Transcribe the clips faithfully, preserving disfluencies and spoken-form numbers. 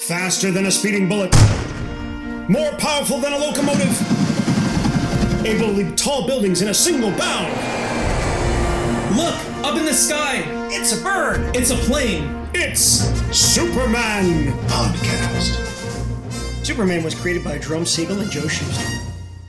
Faster than a speeding bullet. More powerful than a locomotive. Able to leap tall buildings in a single bound. Look! Up in the sky! It's a bird! It's a plane! It's Superman Podcast. Superman was created by Jerome Siegel and Joe Shuster.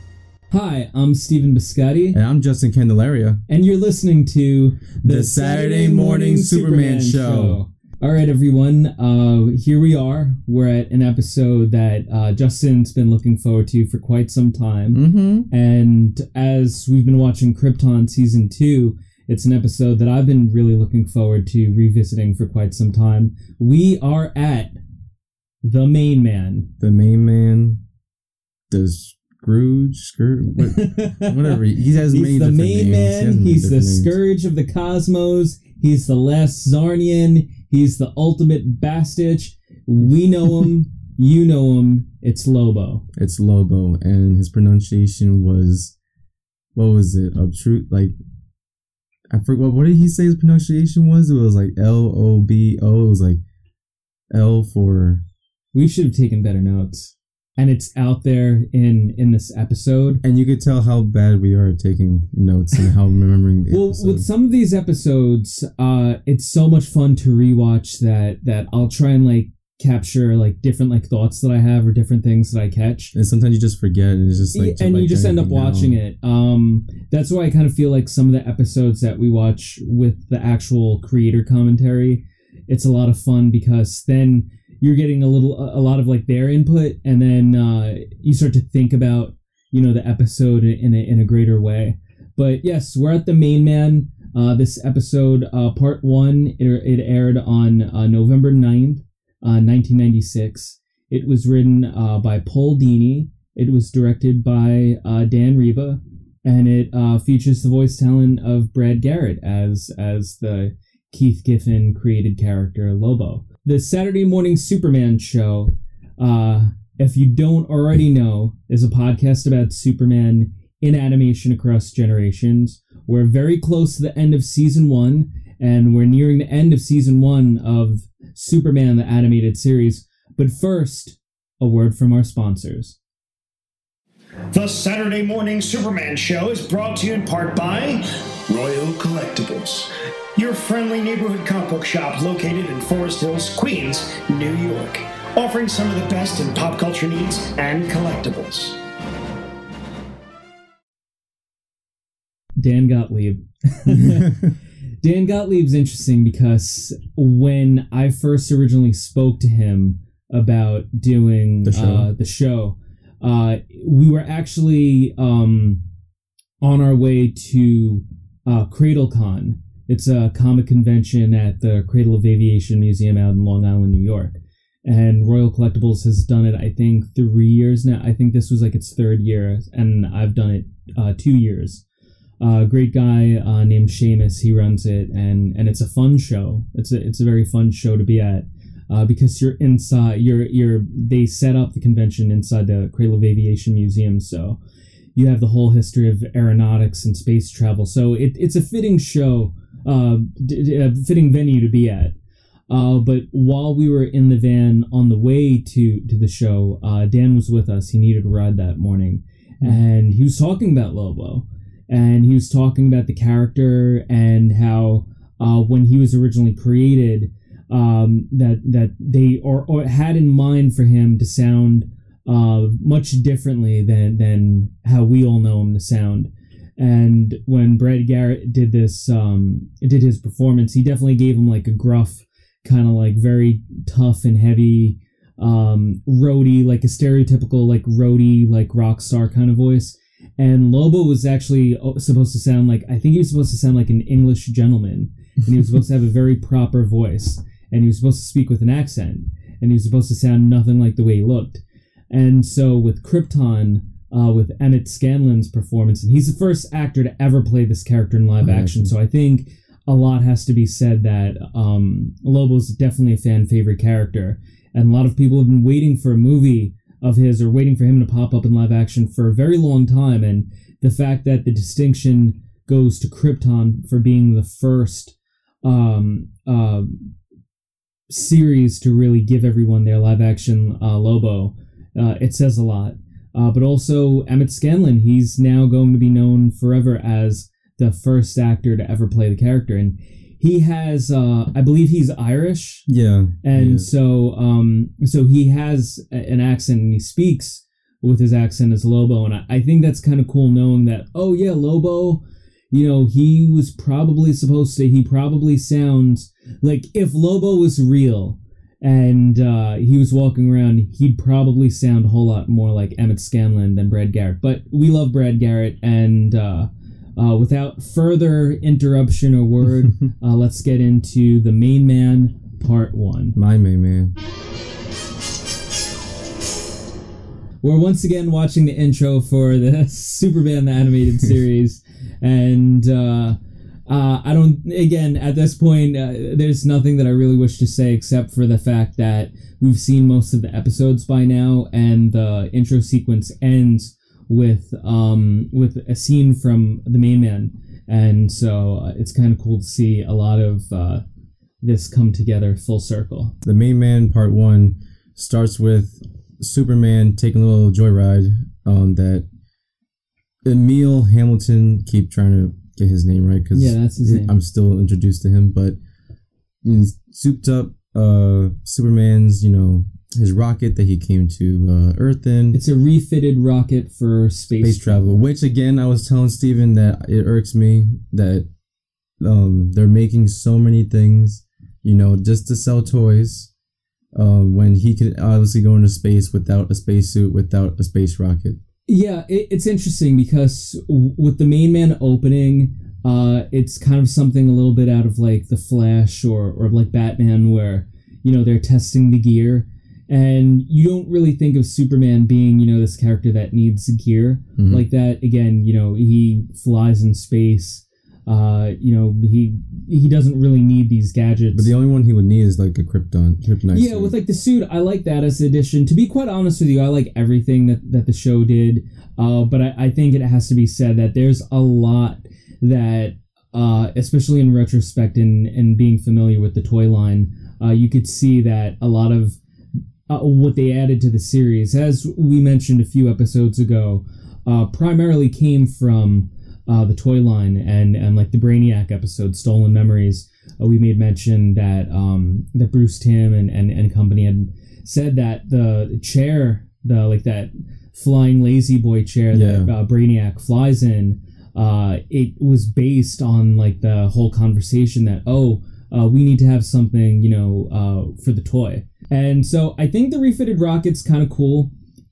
Hi, I'm Stephen Biscotti. And I'm Justin Candelaria. And you're listening to The, the Saturday Morning Superman, Superman Show. Show. All right, everyone. Uh, here we are. We're at an episode that uh, Justin's been looking forward to for quite some time. Mm-hmm. And as we've been watching Krypton Season two, it's an episode that I've been really looking forward to revisiting for quite some time. We are at The Main Man. The Main Man. The Scrooge? Scrooge? What, whatever. He has He's many the different main names. man. He He's the names. scourge of the cosmos. He's the last Zarnian. He's the ultimate Bastich. We know him. You know him. It's Lobo. It's Lobo. And his pronunciation was... What was it? Obtru- like... I forgot. What did he say his pronunciation was? It was like L O B O. It was like L for... We should have taken better notes. And it's out there in, in this episode. And you could tell how bad we are at taking notes and how remembering the Well, episode. with some of these episodes, uh, it's so much fun to rewatch that, that I'll try and like capture like different like thoughts that I have or different things that I catch. And sometimes you just forget and it's just like... and like you just end up watching down. it. Um, that's why I kind of feel like some of the episodes that we watch with the actual creator commentary, it's a lot of fun because then you're getting a little, a lot of like their input, and then uh, you start to think about, you know, the episode in a, in a greater way. But yes, we're at The Main Man. Uh, this episode, uh, part one, it, it aired on uh, November ninth, uh, nineteen ninety-six. It was written uh, by Paul Dini. It was directed by uh, Dan Reba, and it uh, features the voice talent of Brad Garrett as as the Keith Giffen created character Lobo. The Saturday Morning Superman Show, uh, if you don't already know, is a podcast about Superman in animation across generations. We're very close to the end of season one, and we're nearing the end of season one of Superman, the animated series. But first, a word from our sponsors. The Saturday Morning Superman Show is brought to you in part by Royal Collectibles, your friendly neighborhood comic book shop located in Forest Hills, Queens, New York, offering some of the best in pop culture needs and collectibles. Dan Gottlieb. Dan Gottlieb's interesting because when I first originally spoke to him about doing the show, uh, the show uh, we were actually um, on our way to uh, CradleCon. It's a comic convention at the Cradle of Aviation Museum out in Long Island, New York. And Royal Collectibles has done it, I think, three years now. I think this was like its third year, and I've done it uh, two years. A uh, great guy uh, named Seamus, he runs it, and, and it's a fun show. It's a it's a very fun show to be at uh, because you're inside. You're you're they set up the convention inside the Cradle of Aviation Museum, so you have the whole history of aeronautics and space travel. So it it's a fitting show. Uh, a fitting venue to be at. Uh, but while we were in the van on the way to, to the show, uh, Dan was with us. He needed a ride that morning. And he was talking about Lobo. And he was talking about the character and how uh, when he was originally created, um, that that they or, or had in mind for him to sound uh, much differently than, than how we all know him to sound. And when Brad Garrett did this, um, did his performance, he definitely gave him like a gruff, kind of like very tough and heavy, um, roadie, like a stereotypical like roadie, like rock star kind of voice. And Lobo was actually supposed to sound like, I think he was supposed to sound like an English gentleman, and he was supposed to have a very proper voice, and he was supposed to speak with an accent, and he was supposed to sound nothing like the way he looked. And so with Krypton, Uh, with Emmett Scanlon's performance, and he's the first actor to ever play this character in live action. So I think a lot has to be said that um, Lobo's definitely a fan favorite character, and a lot of people have been waiting for a movie of his or waiting for him to pop up in live action for a very long time. And the fact that the distinction goes to Krypton for being the first um, uh, series to really give everyone their live action uh, Lobo, uh, it says a lot. Uh, but also Emmett Scanlon, he's now going to be known forever as the first actor to ever play the character. And he has, uh, I believe he's Irish. Yeah. And yeah. so um, so he has an accent and he speaks with his accent as Lobo. And I, I think that's kind of cool knowing that, oh yeah, Lobo, you know, he was probably supposed to, he probably sounds like if Lobo was real and uh, he was walking around, he'd probably sound a whole lot more like Emmett Scanlon than Brad Garrett. But we love Brad Garrett, and uh, uh, without further interruption or word, uh, let's get into The Main Man, Part one. My main man. We're once again watching the intro for the Superman the Animated Series, and uh, uh, I don't, again, at this point, uh, there's nothing that I really wish to say except for the fact that we've seen most of the episodes by now, and the intro sequence ends with um, with a scene from The Main Man, and so uh, it's kind of cool to see a lot of uh, this come together full circle. The Main Man Part one starts with Superman taking a little joyride um, that Emil Hamilton, keep trying to get his name right because yeah, that's his name. I'm still introduced to him, but he's souped up uh, Superman's, you know, his rocket that he came to uh, Earth in. It's a refitted rocket for space, space travel, travel, which again, I was telling Steven that it irks me that um, they're making so many things, you know, just to sell toys. Um, when he could obviously go into space without a spacesuit, without a space rocket. Yeah, it, it's interesting because w- with The Main Man opening, uh, it's kind of something a little bit out of like The Flash or, or like Batman, where, you know, they're testing the gear, and you don't really think of Superman being, you know, this character that needs gear mm-hmm. like that. Again, you know, he flies in space. Uh, you know, he he doesn't really need these gadgets. But the only one he would need is like a Krypton, kryptonite Yeah, suit. with like the suit, I like that as an addition. To be quite honest with you, I like everything that, that the show did. Uh, but I, I think it has to be said that there's a lot that, uh, especially in retrospect and, and being familiar with the toy line, uh, you could see that a lot of uh, what they added to the series, as we mentioned a few episodes ago, uh, primarily came from Uh, the toy line and, and like the Brainiac episode, Stolen Memories. Uh, we made mention that um, that Bruce Timm and, and, and company had said that the chair, the like that flying lazy boy chair yeah. that uh, Brainiac flies in, uh, it was based on like the whole conversation that, oh, uh, we need to have something, you know, uh, for the toy. And so I think the refitted rocket's kind of cool.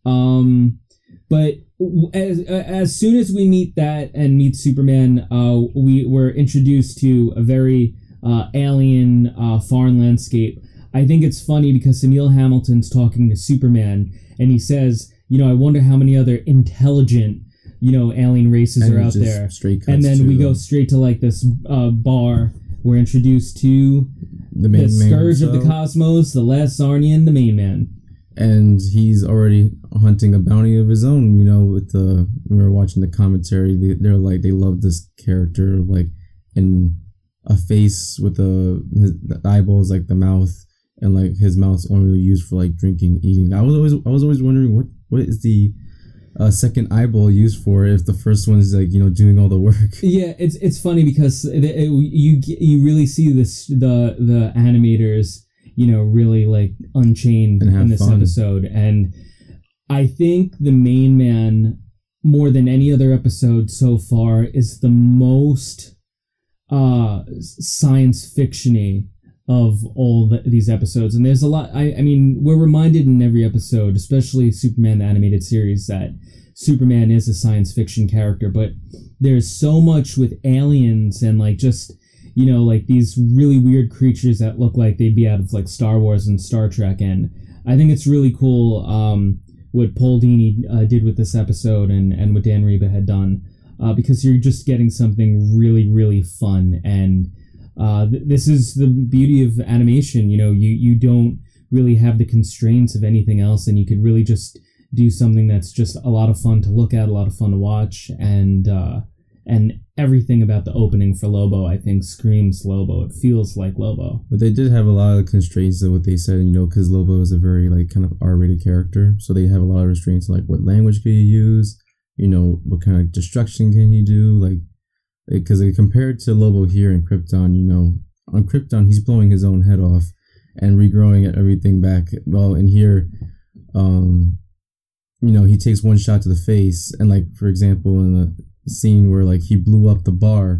Um, but as as soon as we meet that and meet Superman, uh, we were introduced to a very uh, alien uh, foreign landscape. I think it's funny because Emil Hamilton's talking to Superman, and he says, you know, I wonder how many other intelligent, you know, alien races and are out there. And then we go straight to like this uh, bar. We're introduced to the, main the Scourge man of the Cosmos, the last Zarnian, the Main Man. And he's already hunting a bounty of his own, you know, with the, when we were watching the commentary, they, they're like, they love this character, like, in a face with the, his, the eyeballs, like the mouth, and like his mouth's only used for like drinking, eating. I was always, I was always wondering what, what is the uh, second eyeball used for if the first one is like, you know, doing all the work. Yeah, it's it's funny because it, it, you you really see this the the animators, you know, really like unchained in this fun. episode. And I think The Main Man, more than any other episode so far, is the most uh, science fiction-y of all the, these episodes. And there's a lot, I, I mean, we're reminded in every episode, especially Superman the Animated Series, that Superman is a science fiction character, but there's so much with aliens and like just, you know, like these really weird creatures that look like they'd be out of like Star Wars and Star Trek. And I think it's really cool um, what Paul Dini uh, did with this episode and, and what Dan Reba had done, uh, because you're just getting something really, really fun. And uh, th- this is the beauty of animation. You know, you, you don't really have the constraints of anything else, and you could really just do something that's just a lot of fun to look at, a lot of fun to watch. And, uh, and everything about the opening for Lobo, I think, screams Lobo. It feels like Lobo. But they did have a lot of constraints of what they said, you know, because Lobo is a very, like, kind of R-rated character. So they have a lot of restraints, like, what language can you use? You know, what kind of destruction can you do? Like, because like, compared to Lobo here in Krypton, you know, on Krypton, he's blowing his own head off and regrowing everything back. Well, in here, um, you know, he takes one shot to the face. And, like, for example, in the scene where like he blew up the bar,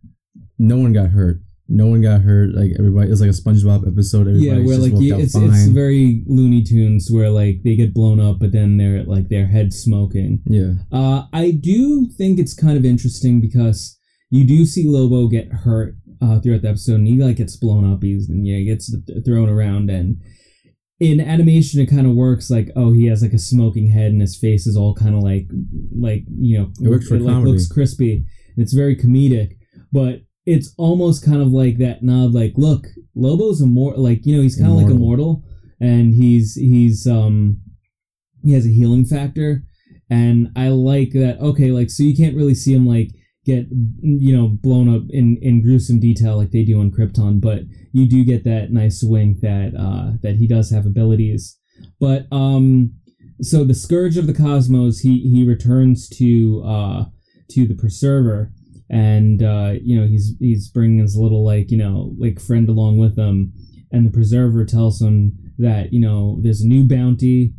no one got hurt. No one got hurt. Like everybody, it's like a SpongeBob episode. Everybody yeah, where just like you, it's fine. It's very Looney Tunes where like they get blown up, but then they're like their head smoking. Yeah. Uh, I do think it's kind of interesting because you do see Lobo get hurt uh, throughout the episode, and he like gets blown up. He's and yeah, he gets thrown around, and in animation it kind of works like, oh, he has like a smoking head and his face is all kind of like like you know it works for it like comedy. Looks crispy and it's very comedic, but it's almost kind of like that nod, like, look, Lobo's immortal, like, you know, he's kind of like immortal, and he's he's um he has a healing factor, and I like that. Okay, like, so you can't really see him like get, you know, blown up in in gruesome detail like they do on Krypton, but you do get that nice wink that uh that he does have abilities. But um so the Scourge of the Cosmos, he he returns to uh to the Preserver, and uh you know he's he's bringing his little like you know like friend along with him, and the Preserver tells him that, you know, there's a new bounty,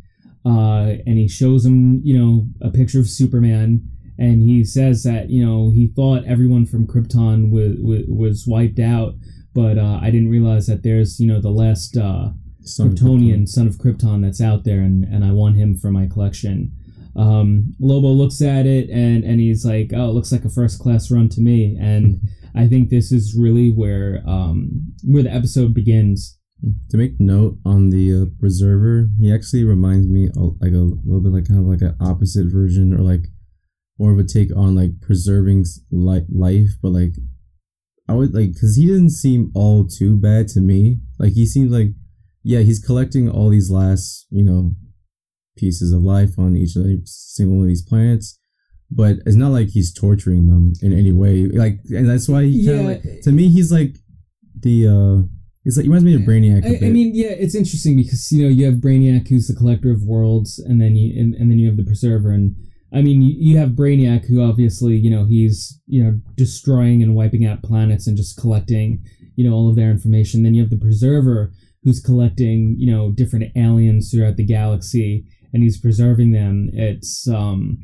uh and he shows him, you know, a picture of Superman. And he says that, you know, he thought everyone from Krypton was was wiped out, but uh, I didn't realize that there's, you know, the last uh, Son Kryptonian, of son of Krypton that's out there, and, and I want him for my collection. Um, Lobo looks at it, and, and he's like, oh, it looks like a first-class run to me. And I think this is really where um, where the episode begins. To make note on the uh, Preserver, he actually reminds me of, like a little bit like kind of like an opposite version, or like more of a take on like preserving li- life, but like I would like, because he didn't seem all too bad to me. Like he seems like, yeah, he's collecting all these last, you know, pieces of life on each of the single one of these planets, but it's not like he's torturing them in any way. Like, and that's why he kind of Yeah. like, to me, he's like the uh he's like, he reminds me of Brainiac a I, bit. I mean, yeah, it's interesting because, you know, you have Brainiac, who's the collector of worlds, and then you and, and then you have the Preserver, and I mean, you, you have Brainiac, who obviously, you know, he's, you know, destroying and wiping out planets and just collecting, you know, all of their information. Then you have the Preserver, who's collecting, you know, different aliens throughout the galaxy, and he's preserving them. It's um,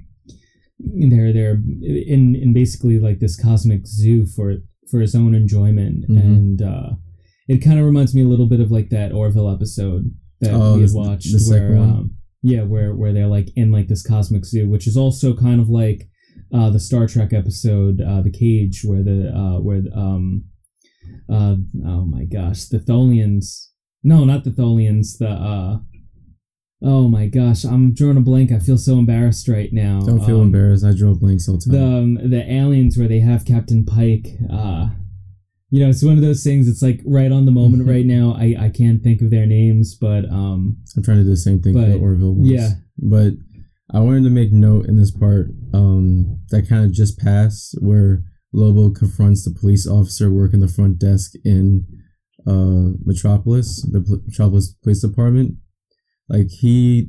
they're they're in in basically like this cosmic zoo for for his own enjoyment, Mhm. and uh, it kind of reminds me a little bit of like that Orville episode that Oh, we had the- watched, the second where one? um, yeah, where where they're like in like this cosmic zoo, which is also kind of like uh, the Star Trek episode, uh, The Cage, where the uh, where um, uh, oh my gosh, the Tholians. No, not the Tholians. The uh, oh my gosh, I'm drawing a blank. I feel so embarrassed right now. Don't feel Um, embarrassed. I drew a blank so time. The um, the aliens where they have Captain Pike. Uh, you know, it's one of those things. It's like right on the moment right now. I, I can't think of their names, but um, I'm trying to do the same thing for but, the Orville ones. yeah. But I wanted to make note in this part um, that kind of just passed where Lobo confronts the police officer working the front desk in uh, Metropolis, the P- Metropolis Police Department. Like, he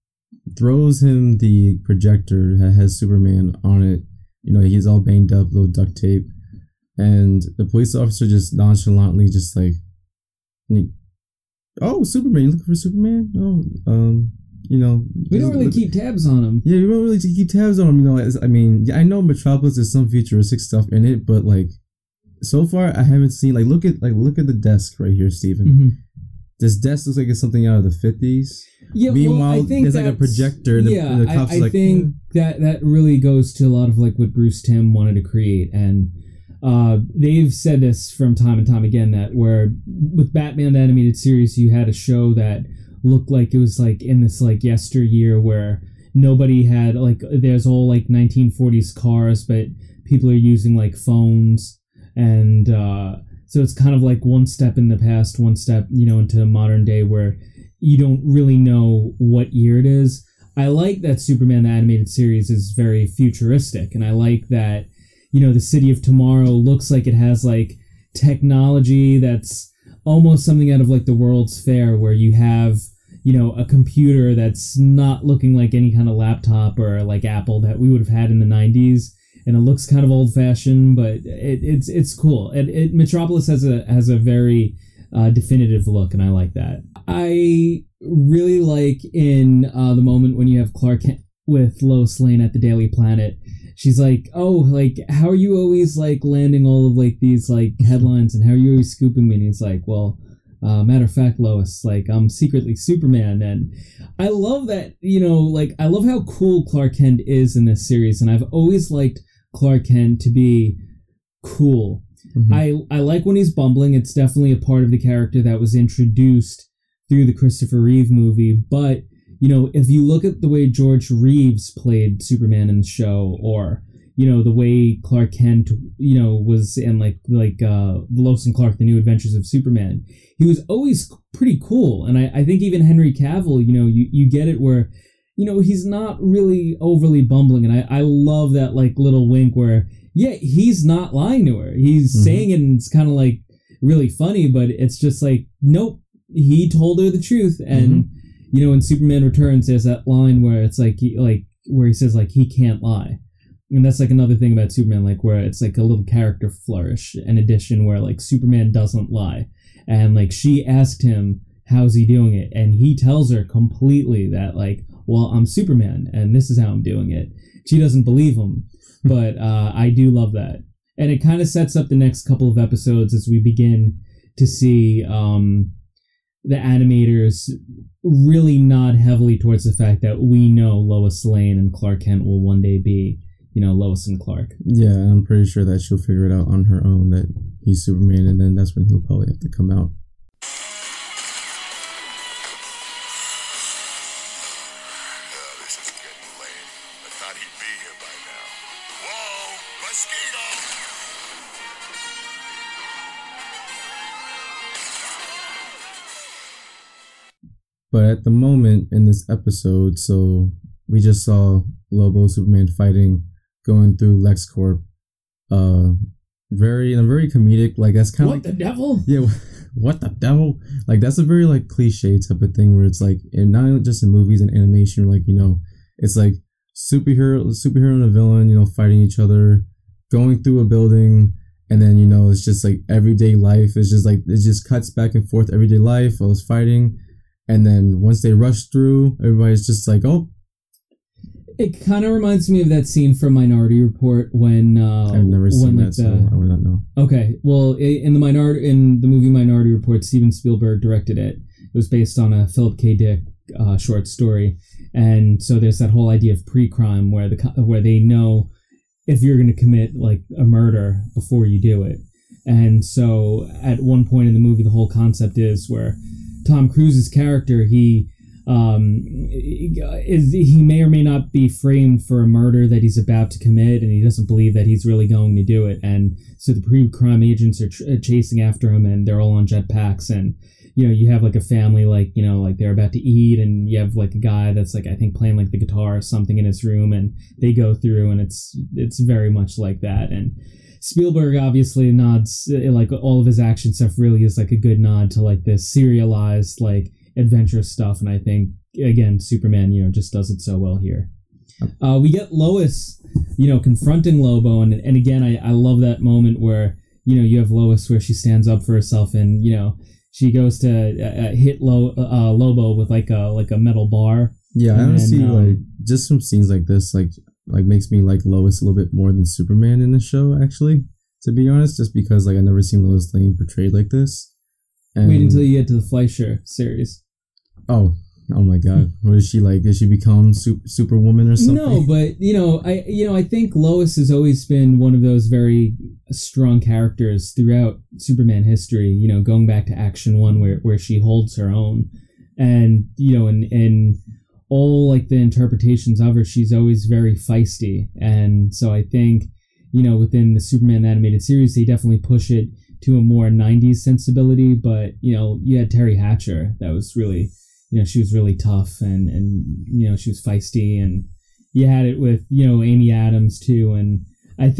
throws him the projector that has Superman on it. You know, he's all banged up, little duct tape. And the police officer just nonchalantly just like, he, oh, Superman, you looking for Superman? Oh, um, you know. we don't really look- keep tabs on them. Yeah, you don't really keep tabs on him, you know. as- I mean, yeah, I know Metropolis, there's some futuristic stuff in it, but like, so far I haven't seen, like, look at, like, look at the desk right here, Steven. Mm-hmm. This desk looks like it's something out of the fifties. Yeah, Meanwhile, well, I think there's like a that's- projector, and the, yeah, and the cops I, are I like, think "Hmm." that that really goes to a lot of like what Bruce Timm wanted to create, and uh, they've said this from time and time again that where with Batman the animated series, you had a show that looked like it was like in this like yesteryear where nobody had like there's all like nineteen forties cars, but people are using like phones, and uh, so it's kind of like one step in the past, one step, you know, into modern day where you don't really know what year it is. I like that Superman the animated series is very futuristic, and I like that, you know, the city of tomorrow looks like it has like technology that's almost something out of like the World's Fair, where you have, you know, a computer that's not looking like any kind of laptop or like Apple that we would have had in the nineties. And it looks kind of old fashioned, but it, it's it's cool. It, it Metropolis has a has a very uh, definitive look, and I like that. I really like in uh, the moment when you have Clark Kent with Lois Lane at the Daily Planet. She's like, oh, like, how are you always like landing all of like these like headlines, and how are you always scooping me? And he's like, well, uh, matter of fact, Lois, like, I'm secretly Superman. And I love that, you know, like, I love how cool Clark Kent is in this series, and I've always liked Clark Kent to be cool. Mm-hmm. I I like when he's bumbling. It's definitely a part of the character that was introduced through the Christopher Reeve movie, but you know, if you look at the way George Reeves played Superman in the show, or, you know, the way Clark Kent, you know, was in like, like, uh, Lois and Clark, The New Adventures of Superman, he was always pretty cool. And I, I think even Henry Cavill, you know, you, you get it where, you know, he's not really overly bumbling. And I, I love that like little wink where, yeah, he's not lying to her. He's mm-hmm. saying it, and it's kind of like really funny, but it's just like, nope, he told her the truth. And, mm-hmm. you know, in Superman Returns, there's that line where it's like, he, like where he says like he can't lie, and that's like another thing about Superman, like where it's like a little character flourish, an addition where like Superman doesn't lie, and like she asked him how's he doing it, and he tells her completely that like, well, I'm Superman, and this is how I'm doing it. She doesn't believe him, but uh, I do love that, and it kind of sets up the next couple of episodes as we begin to see. Um, the animators really nod heavily towards the fact that we know Lois Lane and Clark Kent will one day be, you know, Lois and Clark. Yeah, I'm pretty sure that she'll figure it out on her own, that he's Superman, and then that's when he'll probably have to come out. Uh, this is getting late. I thought he'd be here by now. Whoa, mosquito! But at the moment in this episode, so we just saw Lobo, Superman fighting, going through LexCorp. Uh, very in a very comedic, like that's kind of what like, the devil? Yeah, what the devil? Like that's a very like cliche type of thing where it's like, and not just in movies and animation, like, you know, it's like superhero, superhero and a villain, you know, fighting each other, going through a building, and then, you know, it's just like everyday life. It's just like it just cuts back and forth, everyday life, all this fighting. And then once they rush through, everybody's just like, oh. It kind of reminds me of that scene from Minority Report when uh, I've never seen when, that, like, the, so I would not know. Okay, well, in the minority in the movie Minority Report, Steven Spielberg directed it. It was based on a Philip K. Dick uh, short story, and so there's that whole idea of pre-crime where the where they know if you're going to commit like a murder before you do it. And so at one point in the movie, the whole concept is where Tom Cruise's character, he um, is he may or may not be framed for a murder that he's about to commit, and he doesn't believe that he's really going to do it. And so the pre-crime agents are ch- chasing after him, and they're all on jetpacks. And you know, you have like a family, like, you know, like they're about to eat, and you have like a guy that's like, I think playing like the guitar or something in his room, and they go through, and it's it's very much like that. And Spielberg obviously nods, like all of his action stuff really is like a good nod to like this serialized like adventure stuff, and I think again Superman, you know, just does it so well here. Uh, we get Lois, you know, confronting Lobo, and and again I, I love that moment where, you know, you have Lois where she stands up for herself, and you know she goes to uh, hit Lo, uh, Lobo with like a like a metal bar. Yeah, I honestly um, like just some scenes like this, like. like makes me like Lois a little bit more than Superman in the show, actually, to be honest, just because like I've never seen Lois Lane portrayed like this. And wait until you get to the Fleischer series. Oh, oh my God. What is she like? Did she become super, Superwoman or something? No, but you know, I you know, I think Lois has always been one of those very strong characters throughout Superman history, you know, going back to Action One where, where she holds her own. And, you know, in in all like the interpretations of her, she's always very feisty. And so I think, you know, within the Superman animated series, they definitely push it to a more nineties sensibility. But, you know, you had Terry Hatcher that was really, you know, she was really tough, and, and, you know, she was feisty. And you had it with, you know, Amy Adams too. And I think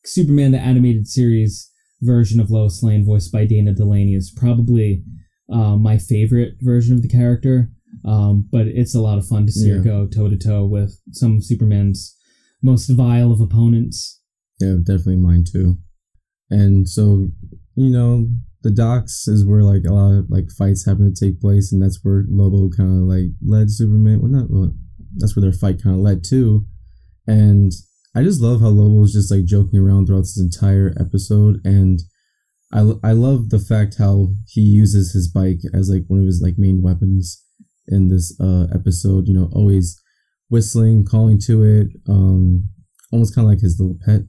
Superman the Animated Series version of Lois Lane, voiced by Dana Delaney, is probably uh, my favorite version of the character. Um, but it's a lot of fun to see Yeah. her go toe to toe with some of Superman's most vile of opponents. Yeah, definitely mine too. And so, you know, the docks is where like a lot of like fights happen to take place, and that's where Lobo kind of like led Superman. Well, not well, that's where their fight kind of led to. And I just love how Lobo was just like joking around throughout this entire episode, and I I love the fact how he uses his bike as like one of his like main weapons in this uh episode. You know, always whistling, calling to it, um, almost kind of like his little pet.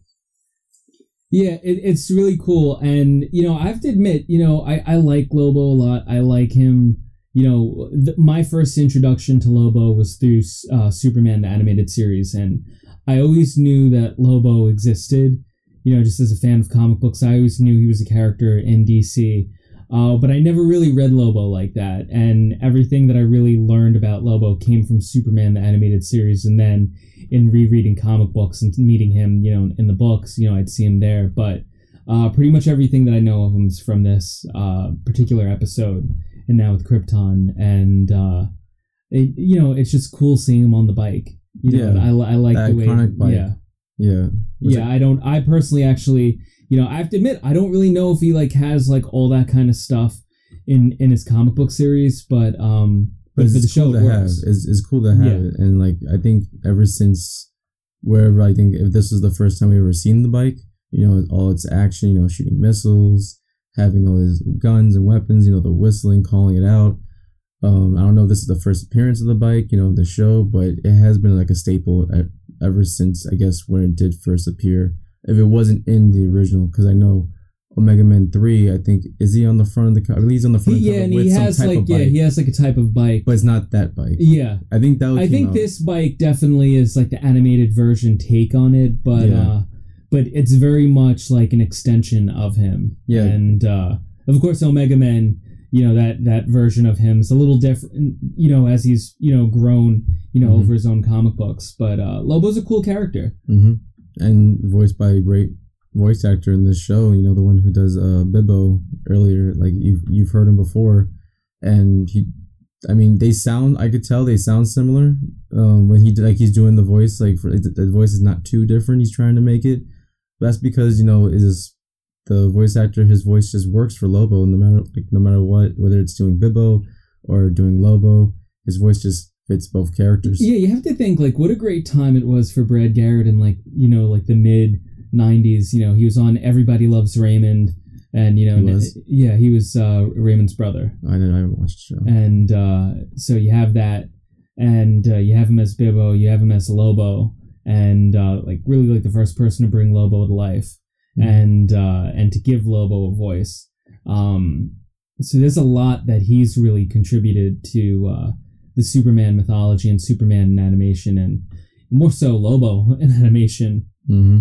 Yeah, it, it's really cool. And, you know, I have to admit, you know, I, I like Lobo a lot. I like him. You know, th- my first introduction to Lobo was through uh, Superman, the Animated Series. And I always knew that Lobo existed, you know, just as a fan of comic books. I always knew he was a character in D C. Uh, but I never really read Lobo like that. And everything that I really learned about Lobo came from Superman, the Animated Series. And then in rereading comic books and meeting him, you know, in the books, you know, I'd see him there. But uh, pretty much everything that I know of him is from this uh, particular episode, and now with Krypton. And, uh, it, you know, it's just cool seeing him on the bike. You know, Yeah, I, I like the the way... iconic bike. Yeah. Yeah. Was Yeah, it- I don't... I personally actually... You know, I have to admit, I don't really know if he, like, has, like, all that kind of stuff in, in his comic book series, but... um. But But for it's the show, cool it to have. works. It's, it's cool to have Yeah. it, and like I think ever since wherever I think if this was the first time we ever seen the bike, you know, all its action, you know, shooting missiles, having all his guns and weapons, you know, the whistling, calling it out. Um, I don't know if this is the first appearance of the bike, you know, the show, but it has been like a staple at, ever since I guess when it did first appear. If it wasn't in the original, because I know Omega Man three, I think, is he on the front of the cover? He's on the front He, of the yeah, cover and with he some has, type like, of yeah, bike, he has, like, a type of bike. but it's not that bike. Yeah. I think that would I think out. this bike definitely is, like, the animated version take on it, but, Yeah. uh, but it's very much, like, an extension of him. Yeah. And, uh, of course, Omega Man, you know, that, that version of him is a little different, you know, as he's, you know, grown, you know, Mhm. over his own comic books. But, uh, Lobo's a cool character. Mm-hmm. And voiced by a great voice actor in this show, you know, the one who does uh Bibbo earlier, like you've you've heard him before, and he, I mean, they sound, I could tell they sound similar. Um, when he like he's doing the voice, like for the, the voice is not too different. He's trying to make it. But that's because you know is the voice actor, his voice just works for Lobo, no matter like no matter what, whether it's doing Bibbo or doing Lobo, his voice just fits both characters. Yeah, you have to think, like, what a great time it was for Brad Garrett in, like, you know, like the mid nineties. You know, he was on Everybody Loves Raymond, and, you know, He was? yeah, he was uh, Raymond's brother. I didn't. I haven't watched the show. And uh, so you have that, and uh, you have him as Bibbo, you have him as Lobo, and uh, like really like the first person to bring Lobo to life, Mhm. and uh, and to give Lobo a voice. Um, so there's a lot that he's really contributed to uh, the Superman mythology and Superman in animation, and more so Lobo in animation. Mm-hmm.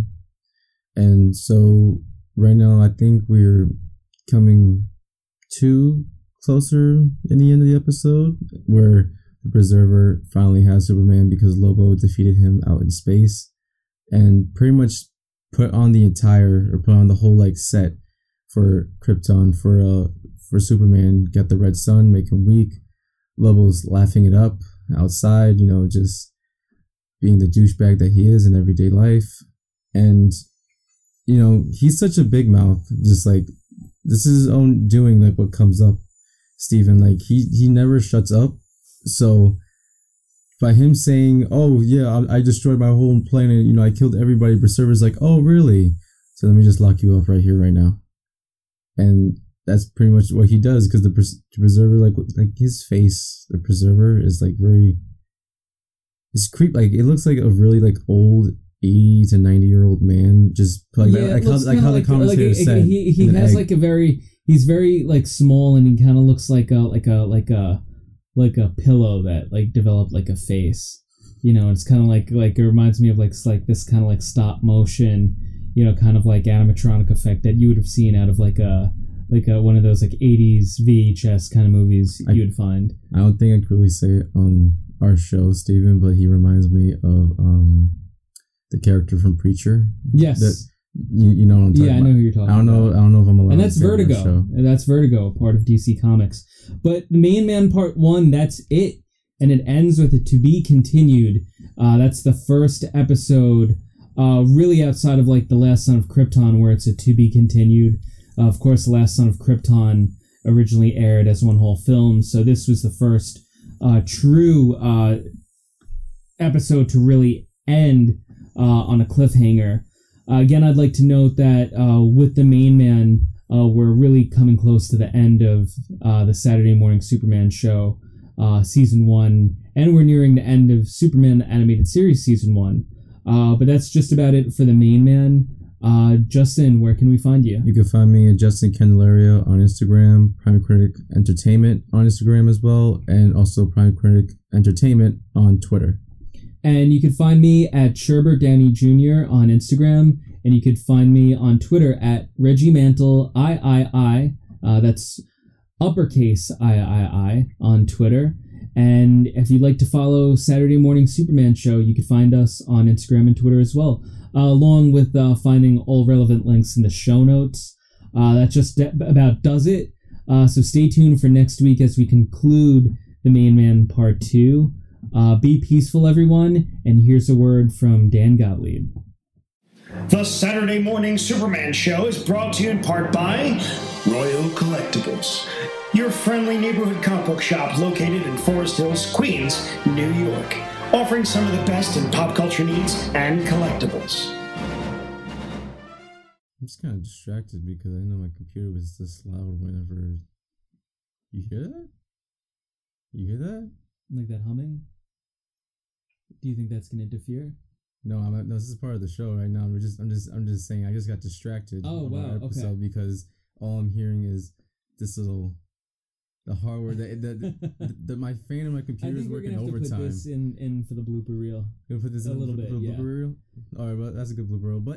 And so right now, I think we're coming to closer in the end of the episode where the Preserver finally has Superman because Lobo defeated him out in space and pretty much put on the entire or put on the whole like set for Krypton for uh for Superman. Got the red sun, make him weak. Lobo's laughing it up outside, you know, just being the douchebag that he is in everyday life. And you know, he's such a big mouth. Just like this is his own doing. Like what comes up, Steven. Like he he never shuts up. So by him saying, "Oh yeah, I, I destroyed my whole planet. You know, I killed everybody," Preserver's like, "Oh really? So let me just lock you up right here, right now." And that's pretty much what he does because the, pres- the Preserver, like like his face, the Preserver is like very. It's creep. Like it looks like a really like old eighty to ninety year old man, just like Yeah, that, like it how looks like kinda how the commentator like, said. he he in the has egg. like a very he's very like small, and he kind of looks like a like a like a like a pillow that like developed like a face. You know, it's kind of like like it reminds me of like s- like this kind of like stop motion, you know, kind of like animatronic effect that you would have seen out of like a like a, one of those like eighties V H S kind of movies I- you would find. I don't think I could really say it on our show, Steven, but he reminds me of um the character from Preacher. Yes. That You, you know what I'm talking Yeah, I about. know who you're talking I don't know. about. I don't know if I'm allowed. And that's to say that Vertigo. show. And that's Vertigo, part of D C Comics. But the Main Man Part One, that's it, and it ends with a to be continued. Uh, that's the first episode, uh, really outside of like The Last Son of Krypton, where it's a to be continued. Uh, of course, The Last Son of Krypton originally aired as one whole film, so this was the first uh, true uh, episode to really end uh, on a cliffhanger. Uh, again, I'd like to note that uh, with the Main Man, uh, we're really coming close to the end of uh, the Saturday Morning Superman show, uh, season one, and we're nearing the end of Superman the Animated Series season one. Uh, but that's just about it for the Main Man. Uh, Justin, where can we find you? You can find me at Justin Candelario on Instagram, Prime Critic Entertainment on Instagram as well, and also Prime Critic Entertainment on Twitter. And you can find me at Sherbert Downey Junior on Instagram, and you could find me on Twitter at Reggie Mantle III. Uh, that's uppercase I I I on Twitter. And if you'd like to follow Saturday Morning Superman Show, you can find us on Instagram and Twitter as well, uh, along with uh, finding all relevant links in the show notes. Uh, that just d- about does it. Uh, so stay tuned for next week as we conclude The Main Man Part two. Uh, be peaceful, everyone, and here's a word from Dan Gottlieb. The Saturday Morning Superman Show is brought to you in part by Royal Collectibles. your friendly neighborhood comic book shop located in Forest Hills, Queens, New York, offering some of the best in pop culture needs and collectibles. I'm just kind of distracted because I know my computer was this loud whenever... You hear that? You hear that? Like that humming? Do you think that's going to interfere? No, I'm no, this is part of the show right now. We're just I'm just I'm just saying I just got distracted Oh, on wow, our okay. episode because all I'm hearing is this little the hardware that the, the, the, my fan on my I computer is think we're working going to have to put overtime. this in, in for the bit. You gonna put this A in little for, bit, for the yeah. blooper reel? All right, well that's a good blooper reel. But